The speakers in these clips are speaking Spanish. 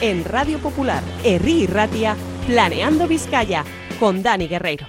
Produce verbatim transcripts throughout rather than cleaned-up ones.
en Radio Popular, Herri y Ratia, Planeando Vizcaya, con Dani Guerreiro.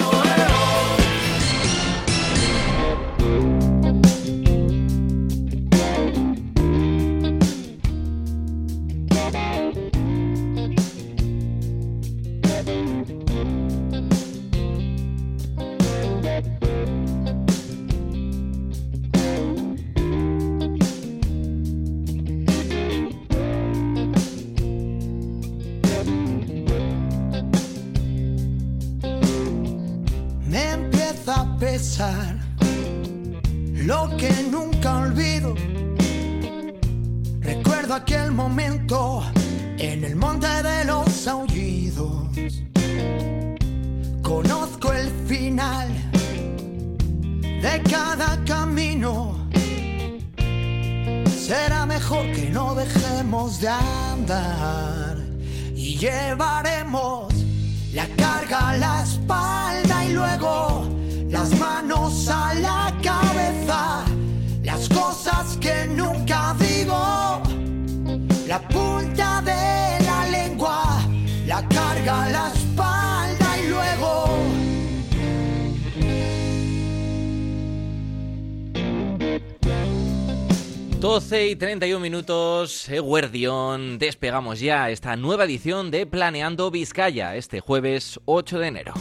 Lo que nunca olvido, recuerdo aquel momento en el monte de los aullidos. Conozco el final de cada camino. Será mejor que no dejemos de andar y llevaremos la carga a la espalda y luego las manos a la cabeza, las cosas que nunca digo, la punta de la lengua, la carga a la espalda y luego doce y treinta y un minutos, Eguerdión, despegamos ya esta nueva edición de Planeando Vizcaya, este jueves ocho de enero.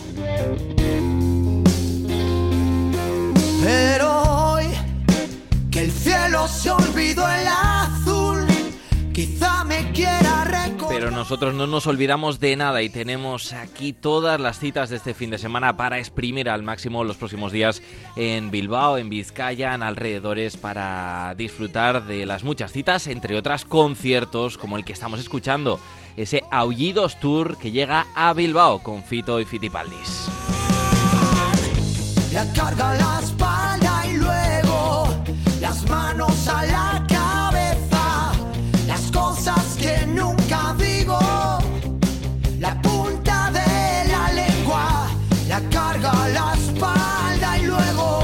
Pero hoy que el cielo se olvidó el azul, quizá me quiera recordar. Pero nosotros no nos olvidamos de nada y tenemos aquí todas las citas de este fin de semana para exprimir al máximo los próximos días en Bilbao, en Vizcaya, en alrededores, para disfrutar de las muchas citas, entre otras conciertos como el que estamos escuchando, ese Aullidos Tour que llega a Bilbao con Fito y Fitipaldis. La carga a la espalda y luego las manos a la cabeza, las cosas que nunca digo, la punta de la lengua, la carga a la espalda y luego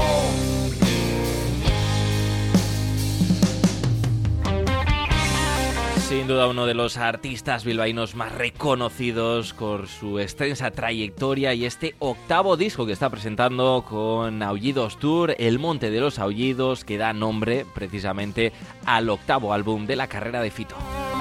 sin duda uno de los artistas bilbaínos más reconocidos por su extensa trayectoria y este octavo disco que está presentando con Aullidos Tour, El Monte de los Aullidos, que da nombre precisamente al octavo álbum de la carrera de Fito.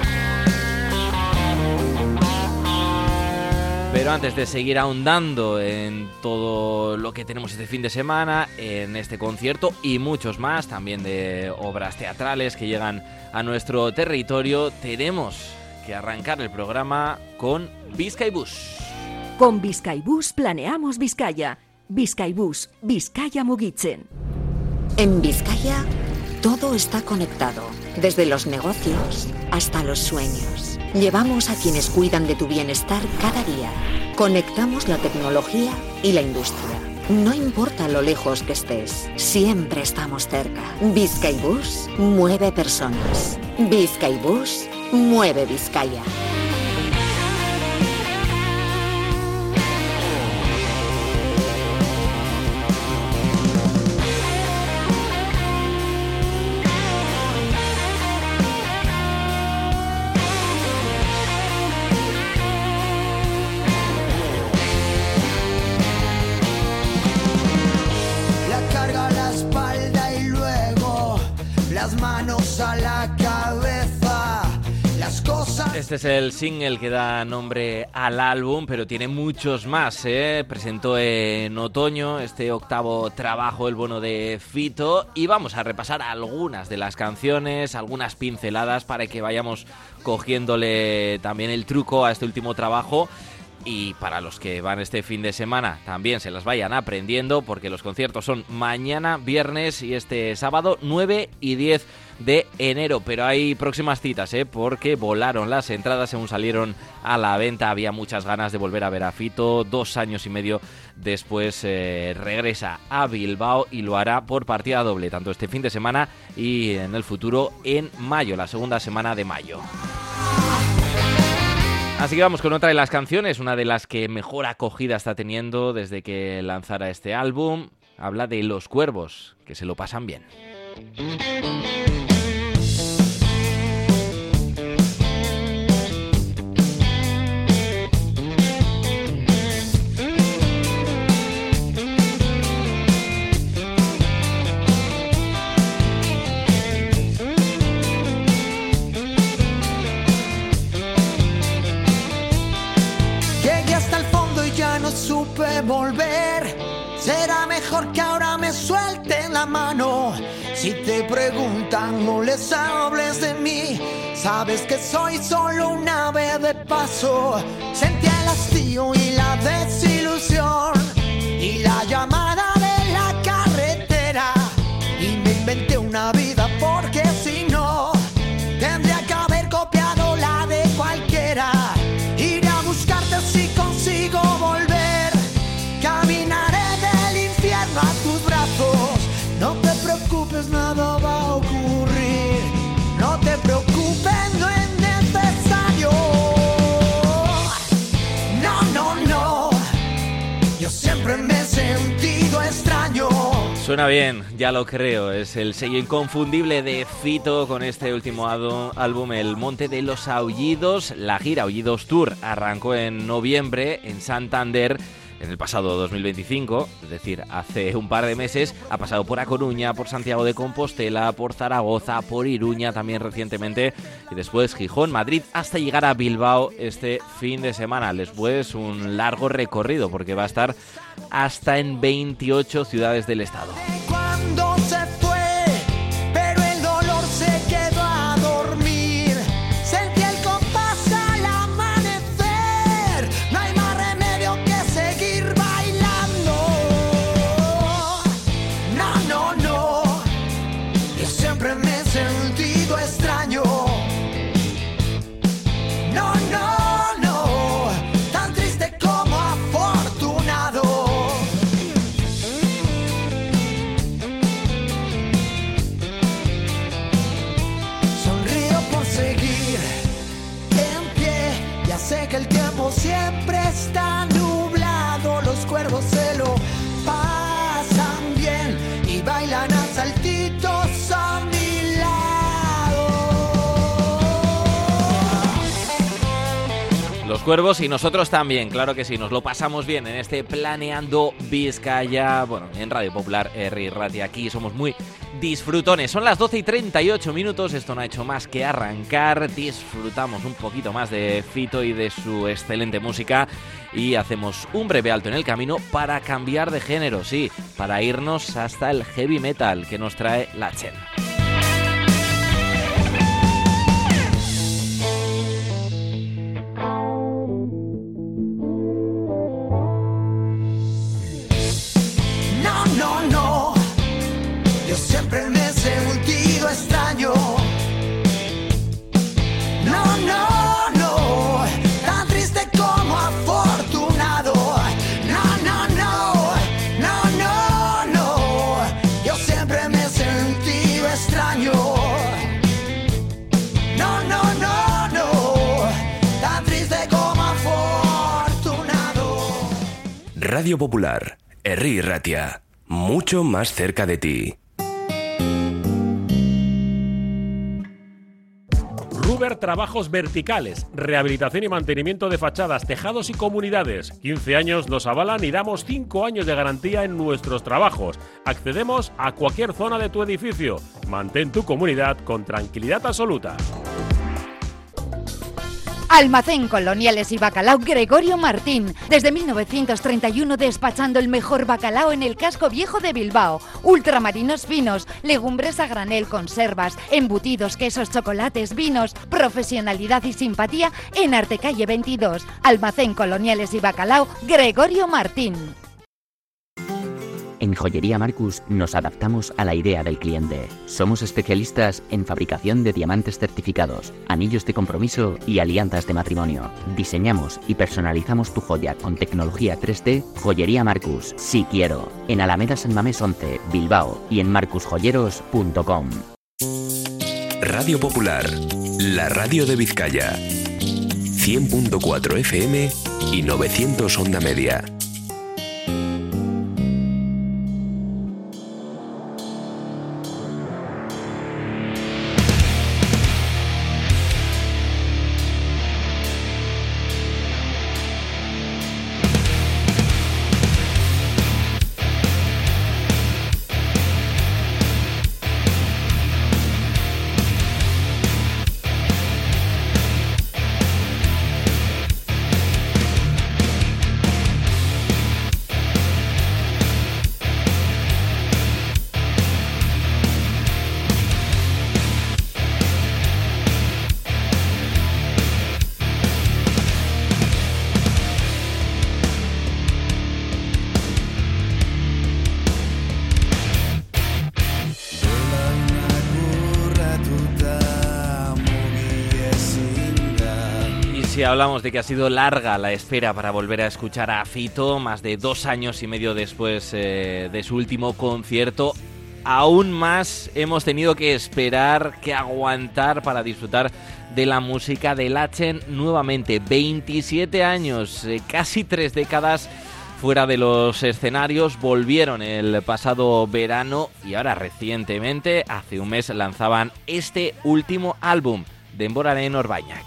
Pero antes de seguir ahondando en todo lo que tenemos este fin de semana, en este concierto y muchos más, también de obras teatrales que llegan a nuestro territorio, tenemos que arrancar el programa con Bizkaibus. Con Bizkaibus planeamos Vizcaya. Bizkaibus, Vizcaya mugitzen. En Vizcaya todo está conectado, desde los negocios hasta los sueños. Llevamos a quienes cuidan de tu bienestar cada día. Conectamos la tecnología y la industria. No importa lo lejos que estés, siempre estamos cerca. Bizkaibus mueve personas. Bizkaibus mueve Vizcaya. A la cabeza, las cosas. Este es el single que da nombre al álbum, pero tiene muchos más, ¿eh? Presentó en otoño este octavo trabajo, el bueno de Fito, y vamos a repasar algunas de las canciones, algunas pinceladas para que vayamos cogiéndole también el truco a este último trabajo. Y para los que van este fin de semana también se las vayan aprendiendo, porque los conciertos son mañana, viernes y este sábado nueve y diez de enero. Pero hay próximas citas, ¿eh? Porque volaron las entradas según salieron a la venta. Había muchas ganas de volver a ver a Fito. Dos años y medio después eh, regresa a Bilbao y lo hará por partida doble, tanto este fin de semana y en el futuro en mayo, la segunda semana de mayo. Así que vamos con otra de las canciones, una de las que mejor acogida está teniendo desde que lanzara este álbum. Habla de los cuervos, que se lo pasan bien. Será mejor que ahora me suelten la mano. Si te preguntan, no les hables de mí. Sabes que soy solo un ave de paso. Sentí el hastío y la desilusión y la llamada de la carretera. Y me inventé una vida porque si no, tendría que haber copiado la de cualquiera. Iré a buscarte si consigo volver. Caminaré del infierno a tus brazos. No te preocupes, nada va a ocurrir. No te preocupes, no es necesario. No, no, no. Yo siempre me he sentido extraño. Suena bien, ya lo creo. Es el sello inconfundible de Fito con este último álbum, El Monte de los Aullidos. La gira Aullidos Tour arrancó en noviembre en Santander. En el pasado dos mil veinticinco, es decir, hace un par de meses, ha pasado por A Coruña, por Santiago de Compostela, por Zaragoza, por Iruña también recientemente, y después Gijón, Madrid, hasta llegar a Bilbao este fin de semana. Después un largo recorrido, porque va a estar hasta en veintiocho ciudades del estado. Cuando se fue, pero el dolor se quedó a dormir. Sentí el compás al amanecer. No hay más remedio que seguir bailando. No, no, no. Yo siempre me he sentido extraño. No, no, no. Tan triste como afortunado. Sonrío por seguir en pie. Ya sé que el tiempo siempre está nublado. Los cuervos se lo pasan bien y bailan a saltitos a mi lado. Los cuervos y nosotros también, claro que sí, nos lo pasamos bien en este Planeando Vizcaya, bueno, en Radio Popular, Herri Ratia. Aquí somos muy disfrutones. Son las doce y treinta y ocho minutos, esto no ha hecho más que arrancar. Disfrutamos un poquito más de Fito y de su excelente música y hacemos un breve alto en el camino para cambiar de género, sí, para irnos hasta el heavy metal que nos trae la Chen. No, no, no. Yo siempre me he sentido extraño. No, no, no. Tan triste como afortunado. No, no, no. No, no, no. Yo siempre me he sentido extraño. No, no, no, no. Tan triste como afortunado. Radio Popular, Herri Ratia, mucho más cerca de ti. Ruber Trabajos Verticales, rehabilitación y mantenimiento de fachadas, tejados y comunidades. quince años nos avalan y damos cinco años de garantía en nuestros trabajos. Accedemos a cualquier zona de tu edificio. Mantén tu comunidad con tranquilidad absoluta. Almacén Coloniales y Bacalao Gregorio Martín. Desde mil novecientos treinta y uno despachando el mejor bacalao en el casco viejo de Bilbao. Ultramarinos finos, legumbres a granel, conservas, embutidos, quesos, chocolates, vinos. Profesionalidad y simpatía en Artecalle veintidós. Almacén Coloniales y Bacalao Gregorio Martín. En Joyería Marcus nos adaptamos a la idea del cliente. Somos especialistas en fabricación de diamantes certificados, anillos de compromiso y alianzas de matrimonio. Diseñamos y personalizamos tu joya con tecnología tres D. Joyería Marcus, sí quiero. En Alameda San Mamés once, Bilbao y en marcus joyeros punto com. Radio Popular, la radio de Vizcaya. cien punto cuatro F M y novecientos onda media. Si hablamos de que ha sido larga la espera para volver a escuchar a Fito, más de dos años y medio después eh, de su último concierto, aún más hemos tenido que esperar, que aguantar para disfrutar de la música de Latchen nuevamente. veintisiete años, eh, casi tres décadas fuera de los escenarios, volvieron el pasado verano y ahora recientemente, hace un mes, lanzaban este último álbum, Denboraren Orbainak.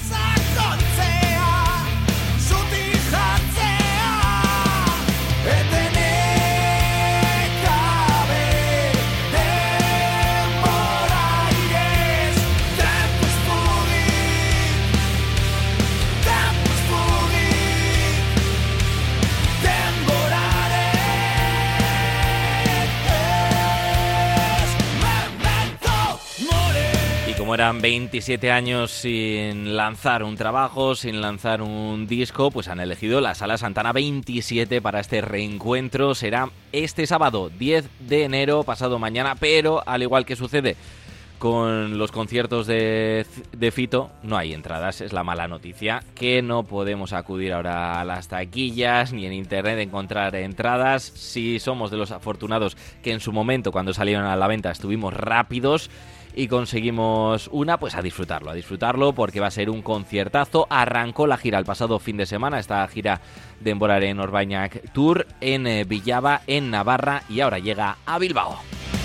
Como eran veintisiete años sin lanzar un trabajo, sin lanzar un disco, pues han elegido la Sala Santana veintisiete para este reencuentro. Será este sábado, diez de enero, pasado mañana, pero al igual que sucede con los conciertos de, de Fito, no hay entradas, es la mala noticia, que no podemos acudir ahora a las taquillas ni en internet a encontrar entradas. Si somos de los afortunados que en su momento, cuando salieron a la venta, estuvimos rápidos y conseguimos una, pues a disfrutarlo, a disfrutarlo porque va a ser un conciertazo. Arrancó la gira el pasado fin de semana, esta gira Denboraren Orbainak Tour en eh, Villaba, en Navarra, y ahora llega a Bilbao.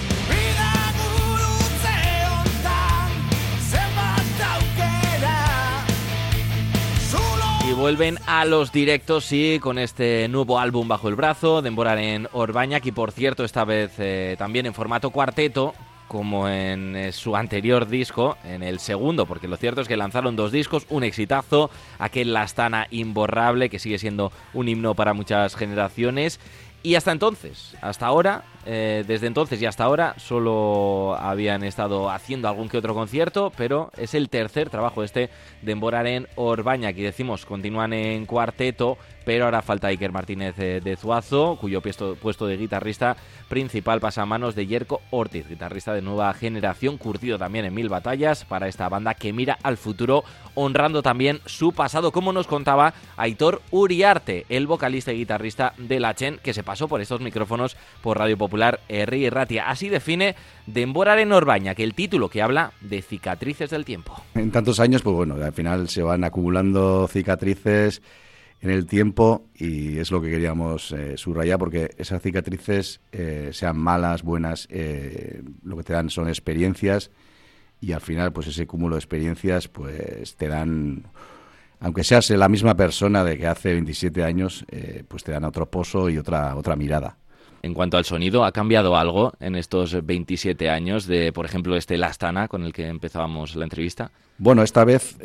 Y vuelven a los directos, sí, con este nuevo álbum bajo el brazo, Denboraren Orbainak, y por cierto, esta vez eh, también en formato cuarteto, como en eh, su anterior disco, en el segundo, porque lo cierto es que lanzaron dos discos, un exitazo, aquel La Astana imborrable, que sigue siendo un himno para muchas generaciones, y hasta entonces, hasta ahora, eh, desde entonces y hasta ahora, solo habían estado haciendo algún que otro concierto, pero es el tercer trabajo este de Denboraren Orbainak, y decimos, continúan en cuarteto, pero ahora falta Iker Martínez de, de Zuazo, cuyo puesto, puesto de guitarrista principal pasa a manos de Jerko Ortiz, guitarrista de nueva generación, curtido también en mil batallas para esta banda que mira al futuro, honrando también su pasado, como nos contaba Aitor Uriarte, el vocalista y guitarrista de Latchen, que se pasó por estos micrófonos por Radio Popular Herri Ratia. Así define Denboraren Orbainak, el título que habla de cicatrices del tiempo. En tantos años, pues bueno, al final se van acumulando cicatrices en el tiempo, y es lo que queríamos eh, subrayar, porque esas cicatrices, eh, sean malas, buenas, eh, lo que te dan son experiencias, y al final pues ese cúmulo de experiencias pues te dan, aunque seas la misma persona de que hace veintisiete años, eh, pues te dan otro pozo y otra, otra mirada. En cuanto al sonido, ¿ha cambiado algo en estos veintisiete años de, por ejemplo, este La Astana con el que empezábamos la entrevista? Bueno, esta vez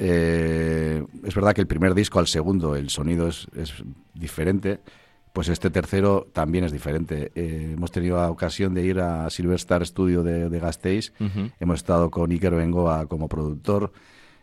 eh, es verdad que el primer disco al segundo el sonido es, es diferente, pues este tercero también es diferente. Eh, hemos tenido la ocasión de ir a Silver Star Studio de, de Gasteiz, uh-huh. Hemos estado con Iker Bengoa como productor,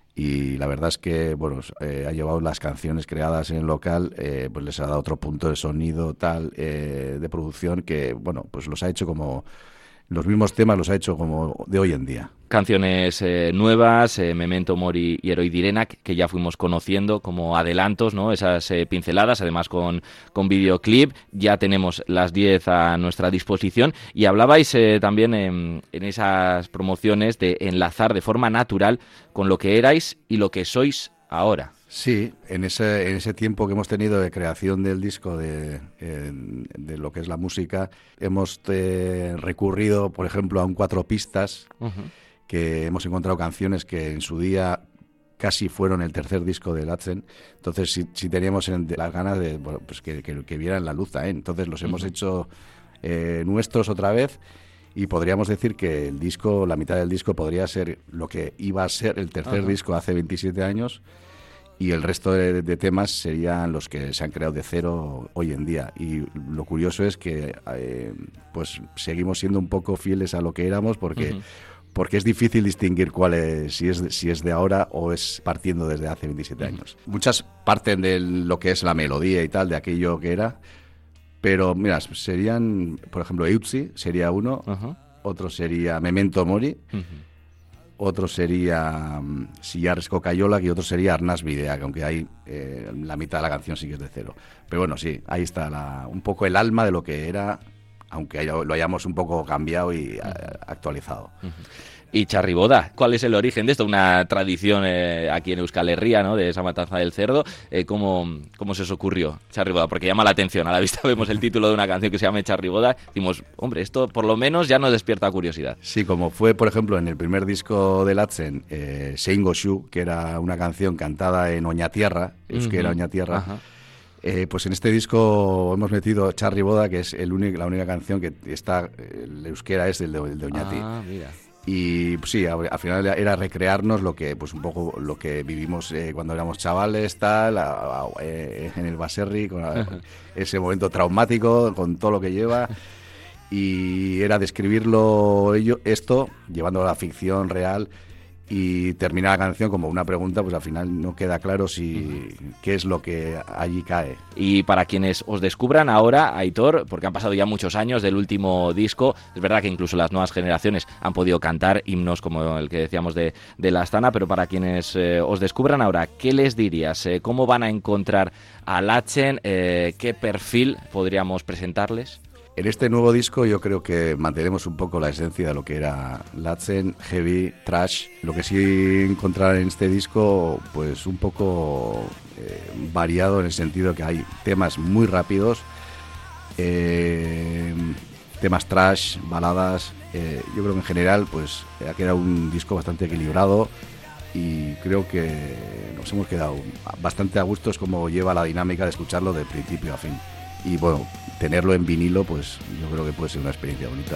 y la verdad es que bueno, eh, ha llevado las canciones creadas en el local, eh, pues les ha dado otro punto de sonido tal, eh, de producción, que bueno, pues los ha hecho como, los mismos temas los ha hecho como de hoy en día. Canciones eh, nuevas, eh, Memento Mori y Heroi Direnak, que ya fuimos conociendo como adelantos, ¿no? Esas eh, pinceladas, además con, con videoclip. Ya tenemos las diez a nuestra disposición, y hablabais eh, también en, en esas promociones de enlazar de forma natural con lo que erais y lo que sois ahora. Sí, en ese en ese tiempo que hemos tenido de creación del disco, de, eh, de lo que es la música, hemos eh, recurrido, por ejemplo, a un cuatro pistas, uh-huh. que hemos encontrado canciones que en su día casi fueron el tercer disco de Latchen. Entonces sí, sí teníamos en, de las ganas de bueno, pues que, que, que vieran la luz ahí. Entonces los uh-huh. hemos hecho eh, nuestros otra vez, y podríamos decir que el disco, la mitad del disco podría ser lo que iba a ser el tercer uh-huh. disco hace veintisiete años, y el resto de, de temas serían los que se han creado de cero hoy en día. Y lo curioso es que eh, pues seguimos siendo un poco fieles a lo que éramos, porque uh-huh. porque es difícil distinguir cuál es, si es, si es de ahora o es partiendo desde hace veintisiete uh-huh. años. Muchas parten de lo que es la melodía y tal, de aquello que era, pero mira, serían, por ejemplo, Eutsi sería uno, uh-huh. otro sería Memento Mori, uh-huh. otro sería um, Sillar Cocayola y otro sería Arnaz Bidea, aunque hay eh, la mitad de la canción sí que es de cero. Pero bueno, sí, ahí está la, un poco el alma de lo que era, aunque lo hayamos un poco cambiado y uh, actualizado. Uh-huh. Y Charriboda, ¿cuál es el origen de esto? Una tradición eh, aquí en Euskal Herria, ¿no?, de esa matanza del cerdo. Eh, ¿cómo, ¿Cómo se os ocurrió Charriboda? Porque llama la atención. A la vista vemos el título de una canción que se llama Charriboda. Decimos, hombre, esto por lo menos ya nos despierta curiosidad. Sí, como fue, por ejemplo, en el primer disco de Latzen, eh, Seingo Shu, que era una canción cantada en Oñatierra, euskera uh-huh. Oñatierra. Uh-huh. Eh, pues en este disco hemos metido Charriboda, que es el único, la única canción que está, el euskera es el de, el de Oñati. Ah, mira. Y pues, sí, al final era recrearnos lo que, pues un poco lo que vivimos eh, cuando éramos chavales, tal, a, a, eh, en el Baserri, con a, ese momento traumático, con todo lo que lleva. Y era describirlo ello, esto, llevándolo a la ficción real. Y termina la canción como una pregunta, pues al final no queda claro si qué es lo que allí cae. Y para quienes os descubran ahora, Aitor, porque han pasado ya muchos años del último disco, es verdad que incluso las nuevas generaciones han podido cantar himnos como el que decíamos de, de La Astana, pero para quienes eh, os descubran ahora, ¿qué les dirías? Eh, ¿Cómo van a encontrar a Latzen? Eh, ¿Qué perfil podríamos presentarles? En este nuevo disco yo creo que mantenemos un poco la esencia de lo que era Latzen, heavy, trash. Lo que sí encontrar en este disco, pues un poco eh, variado en el sentido que hay temas muy rápidos, eh, temas trash, baladas. Eh, yo creo que en general pues ha quedado un disco bastante equilibrado y creo que nos hemos quedado bastante a gustos como lleva la dinámica de escucharlo de principio a fin. Y bueno, tenerlo en vinilo, pues yo creo que puede ser una experiencia bonita.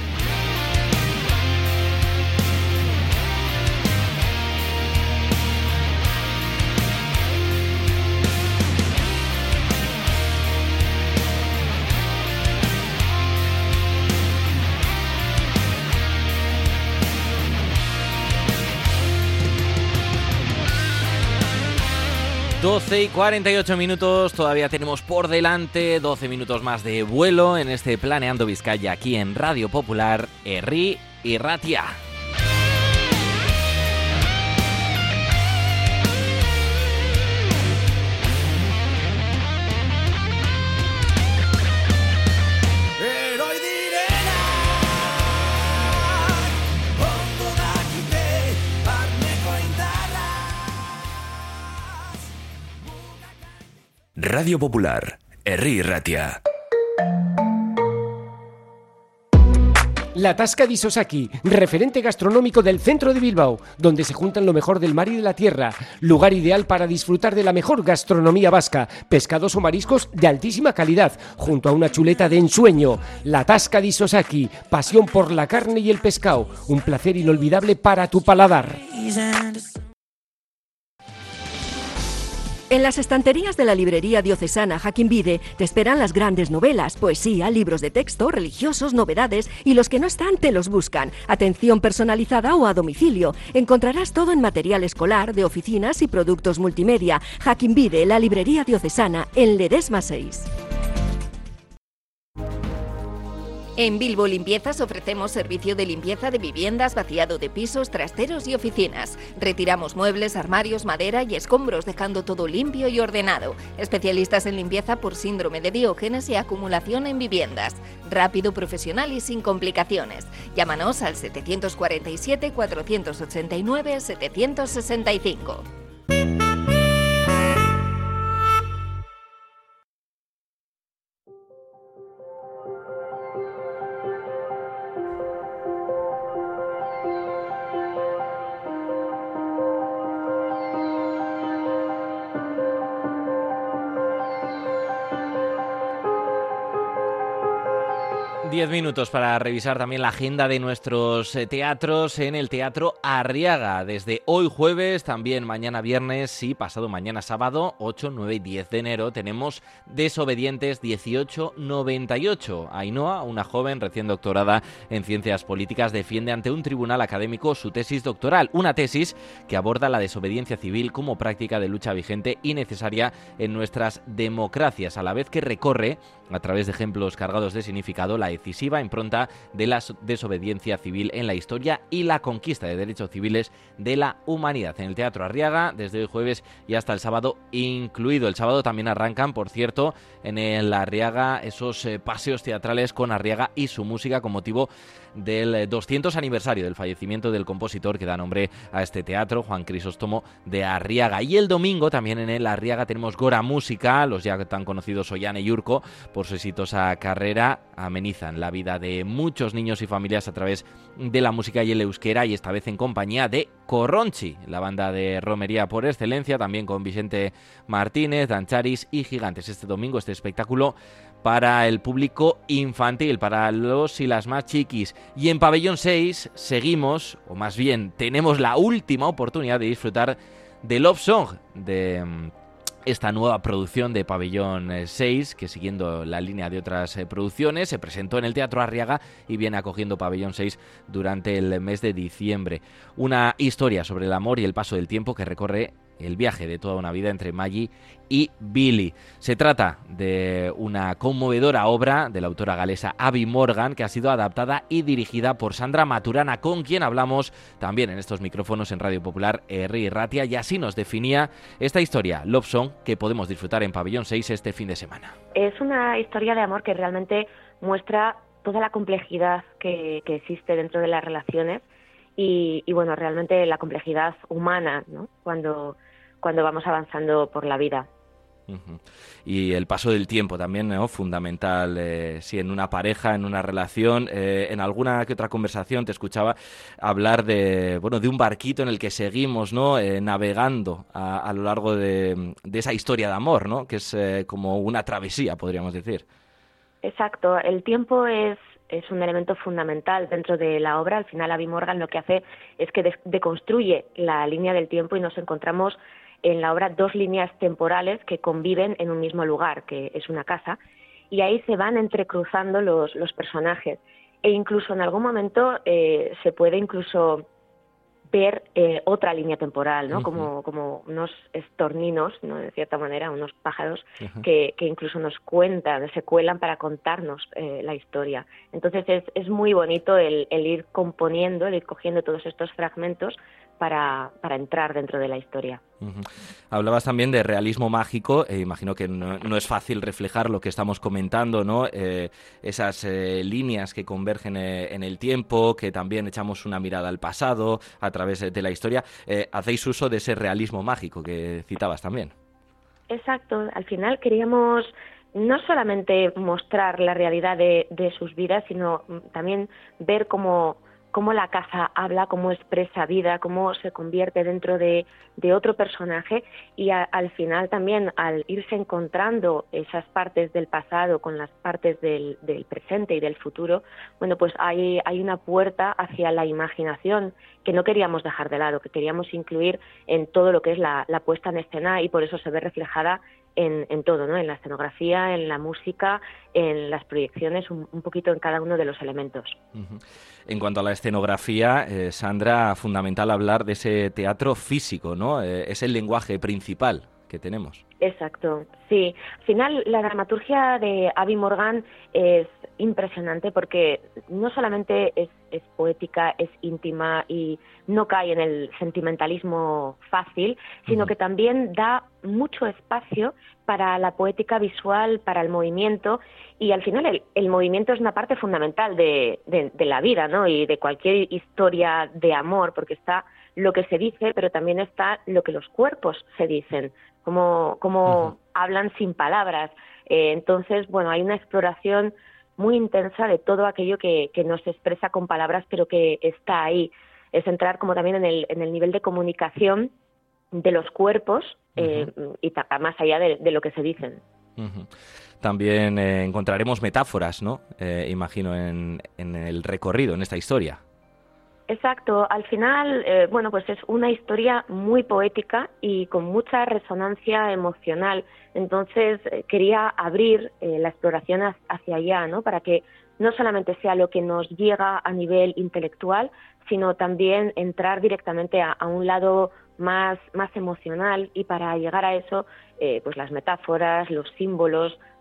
doce y cuarenta y ocho minutos, todavía tenemos por delante doce minutos más de vuelo en este Planeando Vizcaya aquí en Radio Popular, Herri y Ratia. Radio Popular, Herri Ratia. La Tasca di Sosaki, referente gastronómico del centro de Bilbao, donde se juntan lo mejor del mar y de la tierra. Lugar ideal para disfrutar de la mejor gastronomía vasca, pescados o mariscos de altísima calidad, junto a una chuleta de ensueño. La Tasca di Sosaki, pasión por la carne y el pescado, un placer inolvidable para tu paladar. En las estanterías de la librería diocesana Jaquín Vide te esperan las grandes novelas, poesía, libros de texto, religiosos, novedades y los que no están te los buscan. Atención personalizada o a domicilio. Encontrarás todo en material escolar, de oficinas y productos multimedia. Jaquín Vide, la librería diocesana, en Ledesma seis. En Bilbo Limpiezas ofrecemos servicio de limpieza de viviendas, vaciado de pisos, trasteros y oficinas. Retiramos muebles, armarios, madera y escombros, dejando todo limpio y ordenado. Especialistas en limpieza por síndrome de Diógenes y acumulación en viviendas. Rápido, profesional y sin complicaciones. Llámanos al setecientos cuarenta y siete, cuatrocientos ochenta y nueve, setecientos sesenta y cinco. Diez minutos para revisar también la agenda de nuestros teatros en el Teatro Arriaga. Desde hoy jueves, también mañana viernes y pasado mañana sábado, ocho, nueve y diez de enero, tenemos Desobedientes dieciocho noventa y ocho. Ainhoa, una joven recién doctorada en Ciencias Políticas, defiende ante un tribunal académico su tesis doctoral. Una tesis que aborda la desobediencia civil como práctica de lucha vigente y necesaria en nuestras democracias, a la vez que recorre, a través de ejemplos cargados de significado, la decisiva impronta de la desobediencia civil en la historia y la conquista de derechos civiles de la humanidad. En el Teatro Arriaga, desde hoy jueves y hasta el sábado incluido. El sábado también arrancan, por cierto, en el Arriaga esos eh, paseos teatrales con Arriaga y su música con motivo del doscientos aniversario del fallecimiento del compositor que da nombre a este teatro, Juan Crisóstomo de Arriaga. Y el domingo también en el Arriaga tenemos Gora Música. Los ya tan conocidos Ollane y Urco, por su exitosa carrera, amenizan la vida de muchos niños y familias a través de la música y el euskera, y esta vez en compañía de Corronchi, la banda de romería por excelencia, también con Vicente Martínez, Dancharis y Gigantes. Este domingo este espectáculo para el público infantil, para los y las más chiquis. Y en Pabellón seis seguimos, o más bien tenemos la última oportunidad de disfrutar de Love Song, de esta nueva producción de Pabellón seis, que siguiendo la línea de otras eh, producciones, se presentó en el Teatro Arriaga y viene acogiendo Pabellón seis durante el mes de diciembre. Una historia sobre el amor y el paso del tiempo que recorre el viaje de toda una vida entre Maggie y Billy. Se trata de una conmovedora obra de la autora galesa Abby Morgan, que ha sido adaptada y dirigida por Sandra Maturana, con quien hablamos también en estos micrófonos en Radio Popular Herri Ratia, y así nos definía esta historia, Love Song, que podemos disfrutar en Pabellón seis este fin de semana. Es una historia de amor que realmente muestra toda la complejidad que, que existe dentro de las relaciones y, y bueno, realmente la complejidad humana, ¿no? Cuando cuando vamos avanzando por la vida. Uh-huh. Y el paso del tiempo también, ¿no? Fundamental, eh, sí, en una pareja, en una relación. Eh, en alguna que otra conversación te escuchaba hablar de, bueno, de un barquito en el que seguimos, ¿no? Eh, navegando a, a lo largo de, de esa historia de amor, ¿no? Que es eh, como una travesía, podríamos decir. Exacto. El tiempo es es un elemento fundamental dentro de la obra. Al final, Abby Morgan lo que hace es que de- deconstruye la línea del tiempo y nos encontramos en la obra dos líneas temporales que conviven en un mismo lugar, que es una casa, y ahí se van entrecruzando los, los personajes. E incluso en algún momento eh, se puede incluso ver eh, otra línea temporal, ¿no? Uh-huh. Como, como unos estorninos, ¿no? De cierta manera, unos pájaros uh-huh. que, que incluso nos cuentan, se cuelan para contarnos eh, la historia. Entonces es, es muy bonito el, el ir componiendo, el ir cogiendo todos estos fragmentos para, para entrar dentro de la historia. Uh-huh. Hablabas también de realismo mágico, e imagino que no, no es fácil reflejar lo que estamos comentando, ¿no? Eh, esas eh, líneas que convergen eh, en el tiempo, que también echamos una mirada al pasado a través de, de la historia. Eh, hacéis uso de ese realismo mágico que citabas también. Exacto, al final queríamos no solamente mostrar la realidad de, de sus vidas, sino también ver cómo cómo la casa habla, cómo expresa vida, cómo se convierte dentro de, de otro personaje y a, al final también al irse encontrando esas partes del pasado con las partes del, del presente y del futuro, bueno, pues hay, hay una puerta hacia la imaginación que no queríamos dejar de lado, que queríamos incluir en todo lo que es la, la puesta en escena y por eso se ve reflejada en, en todo, ¿no? En la escenografía, en la música, en las proyecciones, un, un poquito en cada uno de los elementos. Uh-huh. En cuanto a la escenografía, eh, Sandra, fundamental hablar de ese teatro físico, ¿no? Eh, es el lenguaje principal que tenemos. Exacto, sí. Al final, la dramaturgia de Abby Morgan es impresionante porque no solamente es, es poética, es íntima y no cae en el sentimentalismo fácil, sino uh-huh. que también da mucho espacio para la poética visual, para el movimiento, y al final el, el movimiento es una parte fundamental de, de, de la vida, ¿no? Y de cualquier historia de amor, porque está lo que se dice, pero también está lo que los cuerpos se dicen, cómo, cómo uh-huh. hablan sin palabras. Eh, entonces, bueno, hay una exploración muy intensa de todo aquello que, que no se expresa con palabras, pero que está ahí. Es entrar como también en el, en el nivel de comunicación de los cuerpos uh-huh. eh, y más allá de, de lo que se dicen. Uh-huh. También eh, encontraremos metáforas, ¿no? Eh, imagino, en, en el recorrido, en esta historia. Exacto. Al final, eh, bueno, pues es una historia muy poética y con mucha resonancia emocional. Entonces, eh, quería abrir eh, la exploración hacia allá, ¿no? Para que no solamente sea lo que nos llega a nivel intelectual, sino también entrar directamente a, a un lado más, más emocional, y para llegar a eso, eh, pues las metáforas, los símbolos,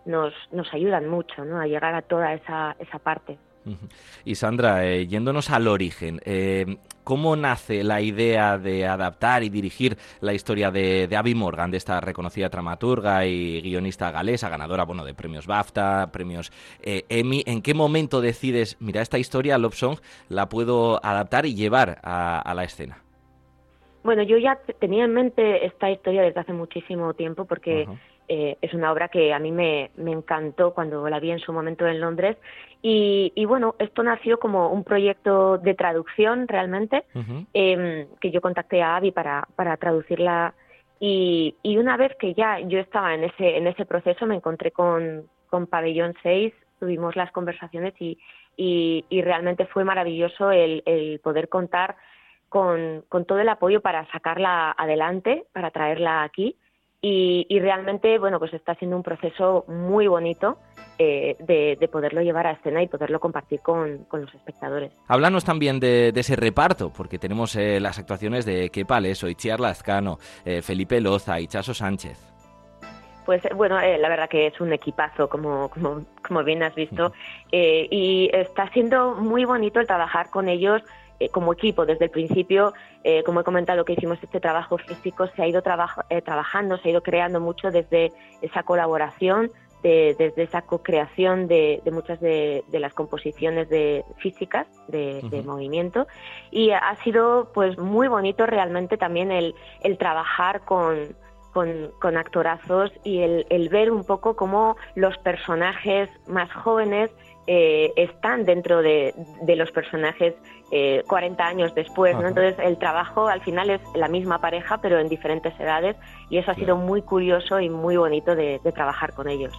nos, nos ayudan mucho, ¿no?, a llegar a toda esa, esa parte. Y Sandra, eh, yéndonos al origen, eh, ¿cómo nace la idea de adaptar y dirigir la historia de, de Abby Morgan, de esta reconocida dramaturga y guionista galesa, ganadora, bueno, de premios BAFTA, premios eh, Emmy? ¿En qué momento decides, mira, esta historia, Love Song, la puedo adaptar y llevar a, a la escena? Bueno, yo ya tenía en mente esta historia desde hace muchísimo tiempo porque uh-huh. eh, es una obra que a mí me, me encantó cuando la vi en su momento en Londres y, y bueno, esto nació como un proyecto de traducción realmente, uh-huh. eh, que yo contacté a Abby para, para traducirla y, y una vez que ya yo estaba en ese, en ese proceso me encontré con, con Pabellón seis, tuvimos las conversaciones y, y, y realmente fue maravilloso el, el poder contar Con, con todo el apoyo para sacarla adelante, para traerla aquí y, y realmente, bueno, pues está siendo un proceso muy bonito eh, de, de poderlo llevar a escena y poderlo compartir con, con los espectadores. Háblanos también de, de ese reparto, porque tenemos eh, las actuaciones de Kepa Leso, Itziar Lazcano, eh, Felipe Loza, Itxaso Sánchez. Pues bueno, eh, la verdad que es un equipazo, como, como, como bien has visto, eh, y está siendo muy bonito el trabajar con ellos Eh, como equipo. Desde el principio, eh, como he comentado que hicimos este trabajo físico, se ha ido traba- eh, trabajando, se ha ido creando mucho desde esa colaboración, de, desde esa co-creación de, de muchas de, de las composiciones de físicas de, uh-huh. de movimiento y ha sido pues muy bonito realmente también el, el trabajar con, con, con actorazos y el, el ver un poco cómo los personajes más jóvenes Eh, están dentro de, de los personajes eh, cuarenta años después, ¿no? Entonces el trabajo al final es la misma pareja pero en diferentes edades y eso ha sido muy curioso y muy bonito de, de trabajar con ellos.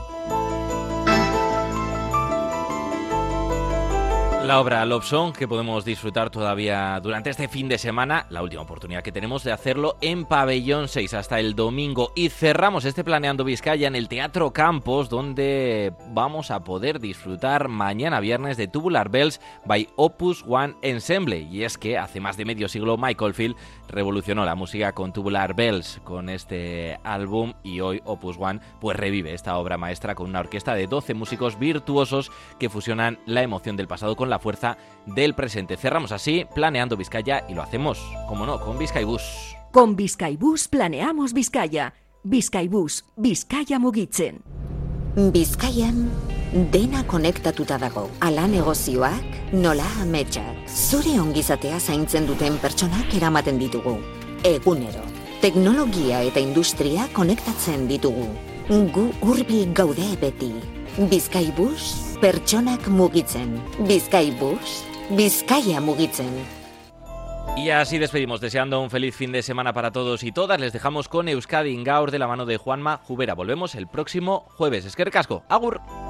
La obra Love Song, que podemos disfrutar todavía durante este fin de semana, la última oportunidad que tenemos de hacerlo en Pabellón seis hasta el domingo. Y cerramos este Planeando Vizcaya en el Teatro Campos, donde vamos a poder disfrutar mañana viernes de Tubular Bells by Opus One Ensemble. Y es que hace más de medio siglo Michael Field revolucionó la música con Tubular Bells, con este álbum, y hoy Opus One pues revive esta obra maestra con una orquesta de doce músicos virtuosos que fusionan la emoción del pasado con la fuerza del presente. Cerramos así Planeando Vizcaya y lo hacemos, como no, con Bizkaibus. Con Bizkaibus planeamos Vizcaya. Bizkaibus, Bizkaia mugitzen. Bizkaian dena konektatuta dago. Ala negozioak, nola ametsak. Zure ongizatea zaintzen duten pertsonak eramaten ditugu. Egunero. Teknologia eta industria konektatzen ditugu. Gu hurbil gaude beti. Bizkaibus, pertsonak mugitzen. Bizkaibus, Bizkaia mugitzen. Y así despedimos, deseando un feliz fin de semana para todos y todas. Les dejamos con Euskadi Gaur de la mano de Juanma Jubera. Volvemos el próximo jueves. Eskerrik asko. Agur.